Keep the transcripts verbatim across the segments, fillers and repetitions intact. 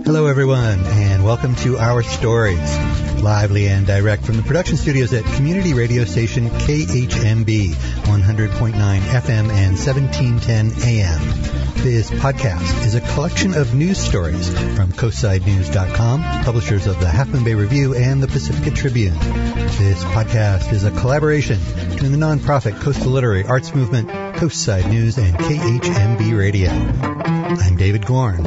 Hello, everyone, and welcome to Our Stories, lively and direct from the production studios at community radio station K H M B, one hundred point nine F M and seventeen ten A M. This podcast is a collection of news stories from coastside news dot com, publishers of the Half Moon Bay Review and the Pacifica Tribune. This podcast is a collaboration between the nonprofit Coastal Literary Arts Movement, Coastside News, and K H M B Radio. I'm David Gorn.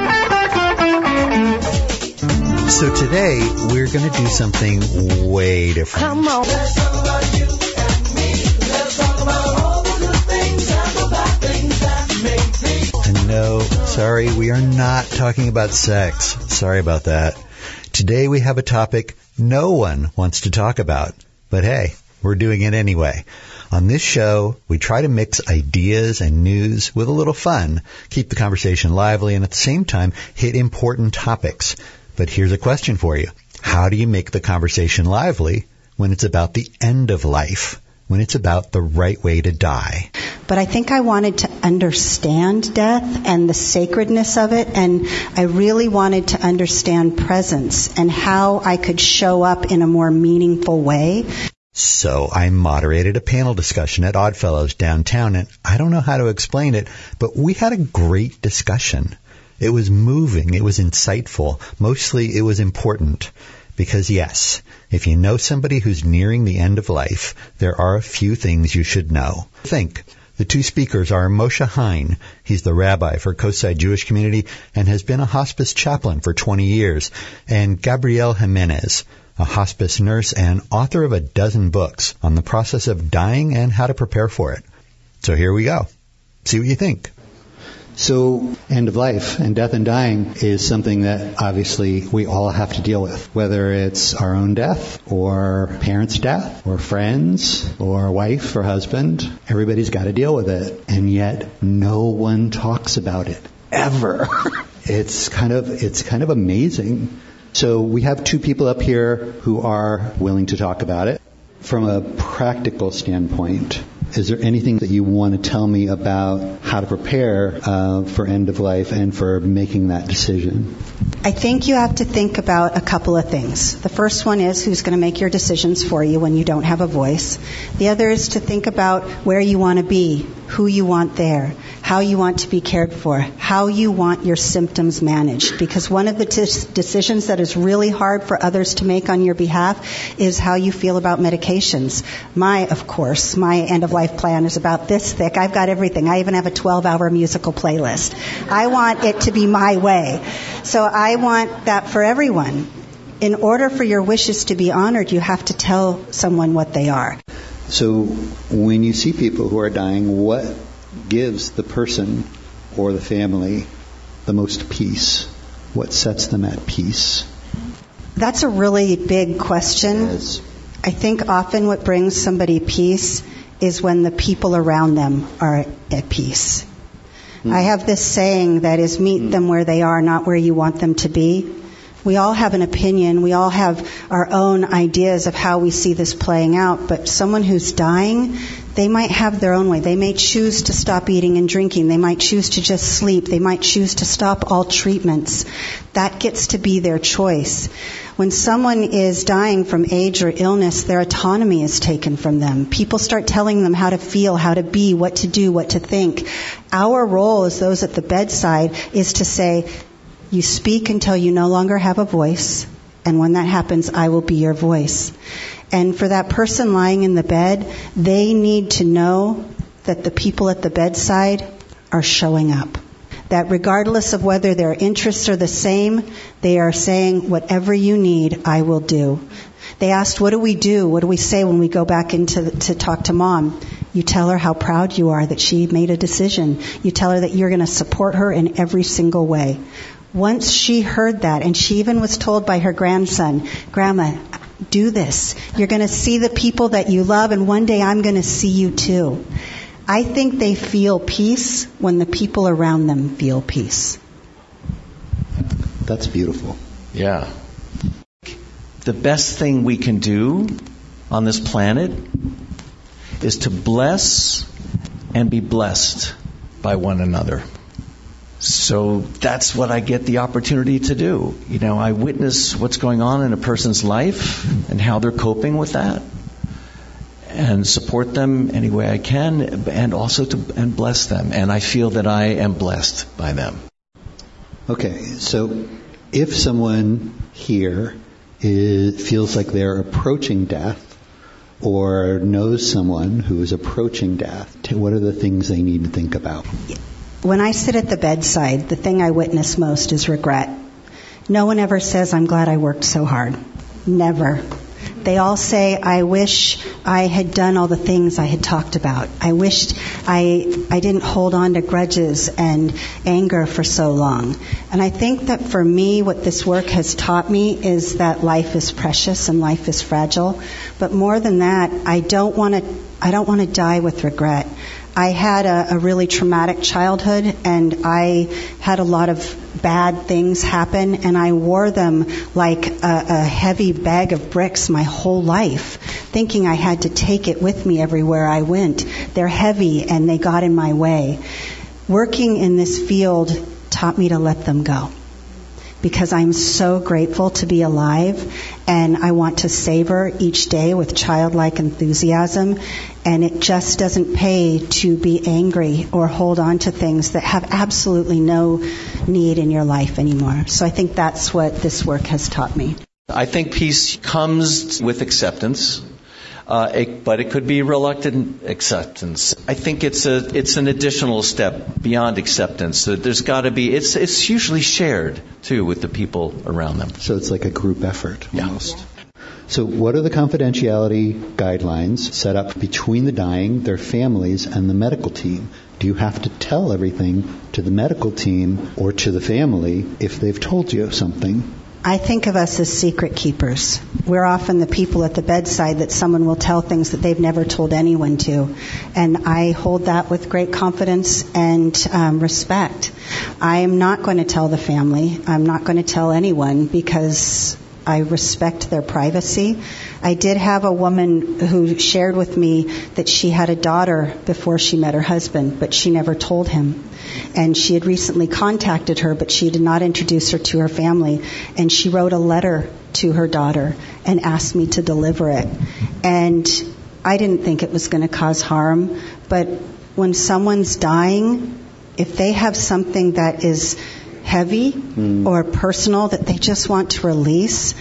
So today, we're going to do something way different. Come on. Let's talk about you and me. Let's talk about all the good things and the bad things that make me. And no, sorry, we are not talking about sex. Sorry about that. Today we have a topic no one wants to talk about. But hey, we're doing it anyway. On this show, we try to mix ideas and news with a little fun, keep the conversation lively, and at the same time, hit important topics. But here's a question for you. How do you make the conversation lively when it's about the end of life, when it's about the right way to die? But I think I wanted to understand death and the sacredness of it, and I really wanted to understand presence and how I could show up in a more meaningful way. So I moderated a panel discussion at Oddfellows downtown, and I don't know how to explain it, but we had a great discussion. It was moving, it was insightful, mostly it was important. Because yes, if you know somebody who's nearing the end of life, there are a few things you should know. Think. The two speakers are Moshe Hein. He's the rabbi for Coastside Jewish Community and has been a hospice chaplain for twenty years. And Gabrielle Jimenez, a hospice nurse and author of a dozen books on the process of dying and how to prepare for it. So here we go. See what you think. So end of life and death and dying is something that obviously we all have to deal with, whether it's our own death or parents' death or friends or wife or husband. Everybody's got to deal with it, and yet no one talks about it ever. It's kind of it's kind of amazing. So we have two people up here who are willing to talk about it. From a practical standpoint, is there anything that you want to tell me about how to prepare uh, for end of life and for making that decision? I think you have to think about a couple of things. The first one is who's going to make your decisions for you when you don't have a voice. The other is to think about where you want to be, who you want there, how you want to be cared for, how you want your symptoms managed. Because one of the t- decisions that is really hard for others to make on your behalf is how you feel about medications. My, of course, my end-of-life plan is about this thick. I've got everything. I even have a twelve-hour musical playlist. I want it to be my way. So I want that for everyone. In order for your wishes to be honored, you have to tell someone what they are. So when you see people who are dying, what gives the person or the family the most peace? What sets them at peace? That's a really big question. Yes. I think often what brings somebody peace is when the people around them are at peace. Mm. I have this saying that is, meet mm. them where they are, not where you want them to be. We all have an opinion. We all have our own ideas of how we see this playing out. But someone who's dying, they might have their own way. They may choose to stop eating and drinking. They might choose to just sleep. They might choose to stop all treatments. That gets to be their choice. When someone is dying from age or illness, their autonomy is taken from them. People start telling them how to feel, how to be, what to do, what to think. Our role as those at the bedside is to say, you speak until you no longer have a voice, and when that happens, I will be your voice. And for that person lying in the bed, they need to know that the people at the bedside are showing up. That regardless of whether their interests are the same, they are saying, whatever you need, I will do. They asked, what do we do? What do we say when we go back into to talk to Mom? You tell her how proud you are that she made a decision. You tell her that you're going to support her in every single way. Once she heard that, and she even was told by her grandson, Grandma, do this. You're going to see the people that you love, and one day I'm going to see you too. I think they feel peace when the people around them feel peace. That's beautiful. Yeah. The best thing we can do on this planet is to bless and be blessed by one another. So that's what I get the opportunity to do. You know, I witness what's going on in a person's life and how they're coping with that, and support them any way I can, and also to and bless them. And I feel that I am blessed by them. Okay, so if someone here is, feels like they're approaching death, or knows someone who is approaching death, what are the things they need to think about? When I sit at the bedside, the thing I witness most is regret. No one ever says, I'm glad I worked so hard. Never. They all say, I wish I had done all the things I had talked about. I wished I I didn't hold on to grudges and anger for so long. And I think that for me, what this work has taught me is that life is precious and life is fragile. But more than that, I don't want to I don't want to die with regret. I had a, a really traumatic childhood, and I had a lot of bad things happen, and I wore them like a, a heavy bag of bricks my whole life, thinking I had to take it with me everywhere I went. They're heavy, and they got in my way. Working in this field taught me to let them go, because I'm so grateful to be alive, and I want to savor each day with childlike enthusiasm, and it just doesn't pay to be angry or hold on to things that have absolutely no need in your life anymore. So I think that's what this work has taught me. I think peace comes with acceptance. Uh, it, but it could be reluctant acceptance. I think it's a it's an additional step beyond acceptance. So there's got to be it's it's usually shared too with the people around them. So it's like a group effort Yeah. almost. So what are the confidentiality guidelines set up between the dying, their families, and the medical team? Do you have to tell everything to the medical team or to the family if they've told you something? I think of us as secret keepers. We're often the people at the bedside that someone will tell things that they've never told anyone to. And I hold that with great confidence and um, respect. I am not going to tell the family. I'm not going to tell anyone because I respect their privacy. I did have a woman who shared with me that she had a daughter before she met her husband, but she never told him. And she had recently contacted her, but she did not introduce her to her family. And she wrote a letter to her daughter and asked me to deliver it. And I didn't think it was going to cause harm, but when someone's dying, if they have something that is heavy mm. or personal that they just want to release,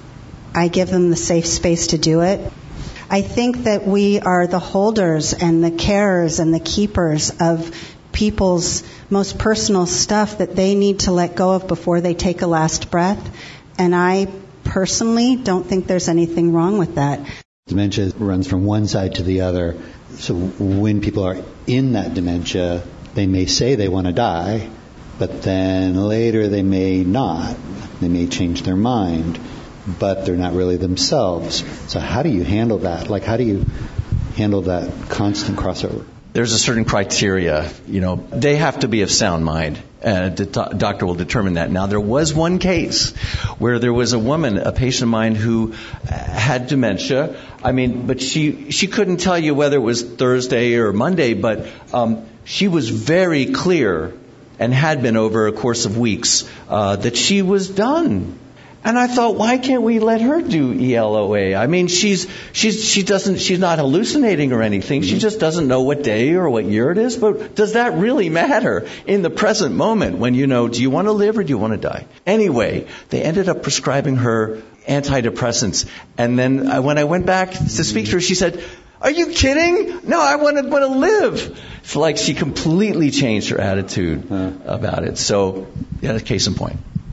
I give them the safe space to do it. I think that we are the holders and the carers and the keepers of people's most personal stuff that they need to let go of before they take a last breath. And I personally don't think there's anything wrong with that. Dementia runs from one side to the other. So when people are in that dementia, they may say they want to die, but then later they may not. They may change their mind, but they're not really themselves. So how do you handle that? Like, how do you handle that constant crossover? There's a certain criteria, you know, they have to be of sound mind. Uh, the do- doctor will determine that. Now, there was one case where there was a woman, a patient of mine, who had dementia. I mean, but she, she couldn't tell you whether it was Thursday or Monday, but um, she was very clear, and had been over a course of weeks, uh, that she was done. And I thought, why can't we let her do E L O A? I mean, she's she's she doesn't she's not hallucinating or anything. She just doesn't know what day or what year it is. But does that really matter in the present moment when you know, do you want to live or do you want to die? Anyway, they ended up prescribing her antidepressants. And then I, when I went back to speak to her, she said, "Are you kidding? No, I want to want to live." It's like she completely changed her attitude huh. about it. So, yeah, that's case in point.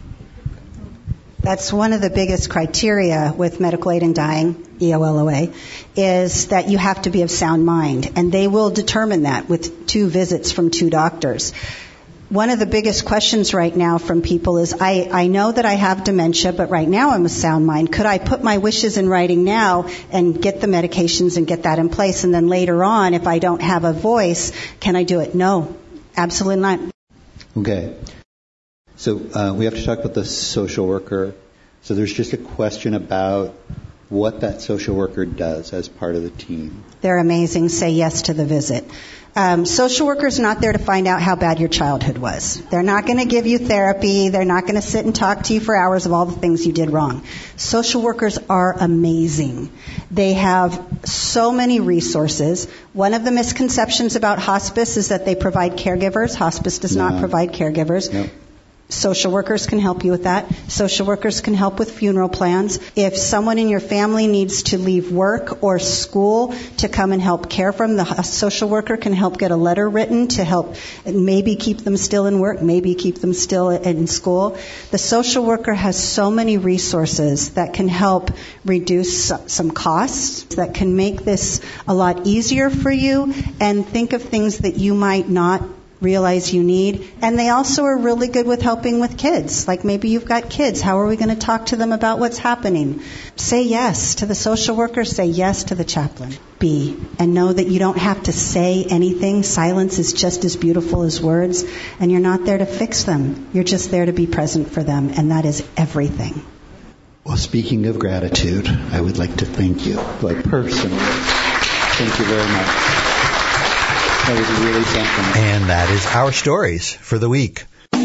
That's one of the biggest criteria with medical aid in dying, E O L O A, is that you have to be of sound mind. And they will determine that with two visits from two doctors. One of the biggest questions right now from people is, I, I know that I have dementia, but right now I'm of sound mind. Could I put my wishes in writing now and get the medications and get that in place? And then later on, if I don't have a voice, can I do it? No, absolutely not. Okay. So uh, we have to talk about the social worker. So there's just a question about what that social worker does as part of the team. They're amazing. Say yes to the visit. Um, social workers not there to find out how bad your childhood was. They're not going to give you therapy. They're not going to sit and talk to you for hours of all the things you did wrong. Social workers are amazing. They have so many resources. One of the misconceptions about hospice is that they provide caregivers. Hospice does No. not provide caregivers. Nope. Social workers can help you with that. Social workers can help with funeral plans. If someone in your family needs to leave work or school to come and help care for them, the social worker can help get a letter written to help maybe keep them still in work, maybe keep them still in school. The social worker has so many resources that can help reduce some costs, that can make this a lot easier for you, and think of things that you might not realize you need. And they also are really good with helping with kids. Like maybe you've got kids. How are we going to talk to them about what's happening? Say yes to the social worker. Say yes to the chaplain. Be. And know that you don't have to say anything. Silence is just as beautiful as words. And you're not there to fix them. You're just there to be present for them. And that is everything. Well, speaking of gratitude, I would like to thank you, like personally. Thank you very much. That was really something. And that is our stories for the week.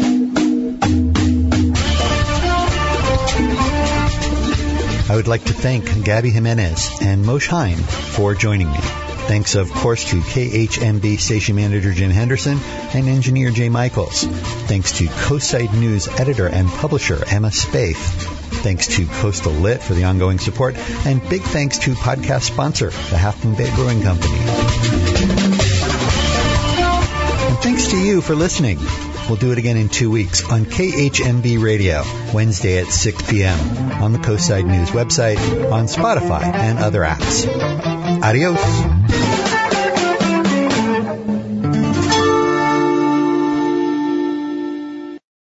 I would like to thank Gabby Jimenez and Moshe Heim for joining me. Thanks, of course, to K H M B station manager Jim Henderson and engineer Jay Michaels. Thanks to Coastside News editor and publisher Emma Spaeth. Thanks to Coastal Lit for the ongoing support. And big thanks to podcast sponsor, the Half Moon Bay Brewing Company. And thanks to you for listening. We'll do it again in two weeks on K H M B Radio, Wednesday at six p.m. on the Coastside News website, on Spotify and other apps. Adios.